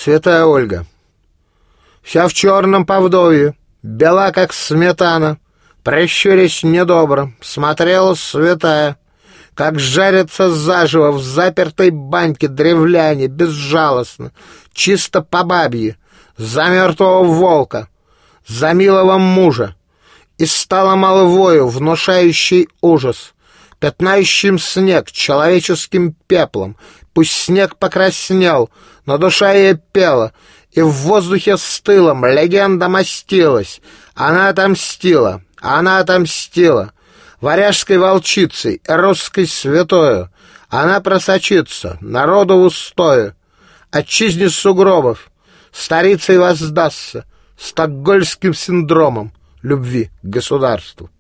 Святая Ольга, вся в черном по вдовье, бела, как сметана, прищурясь недобро, смотрела святая, как жарятся заживо в запертой баньке древляне, безжалостно, чисто по бабье, за мертвого волка, за милого мужа, и стала молвою, внушающей ужас, пятнающим снег человеческим пеплом. Пусть снег покраснел, но душа ее пела, и в воздухе стылом легенда мастилась. Она отомстила, варяжской волчицей, русской святою. Она просочится, народу устою, отчизне сугробов, старицей воздастся, стокгольмским синдромом любви к государству.